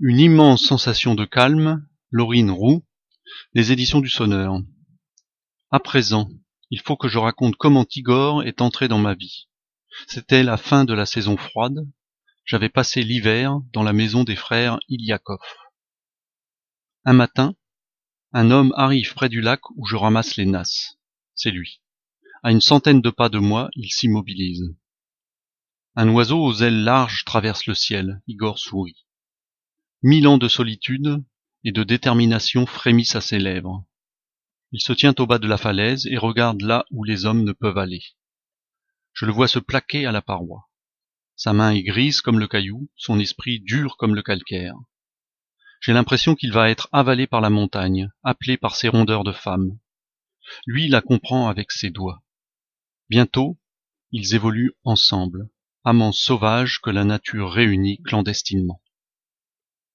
Une immense sensation de calme, Laurine Roux, les éditions du Sonneur. À présent, il faut que je raconte comment Igor est entré dans ma vie. C'était la fin de la saison froide. J'avais passé l'hiver dans la maison des frères Iliakov. Un matin, un homme arrive près du lac où je ramasse les nasses. C'est lui. À une centaine de pas de moi, il s'immobilise. Un oiseau aux ailes larges traverse le ciel. Igor sourit. 1000 ans de solitude et de détermination frémissent à ses lèvres. Il se tient au bas de la falaise et regarde là où les hommes ne peuvent aller. Je le vois se plaquer à la paroi. Sa main est grise comme le caillou, son esprit dur comme le calcaire. J'ai l'impression qu'il va être avalé par la montagne, appelé par ses rondeurs de femme. Lui la comprend avec ses doigts. Bientôt, ils évoluent ensemble, amants sauvages que la nature réunit clandestinement.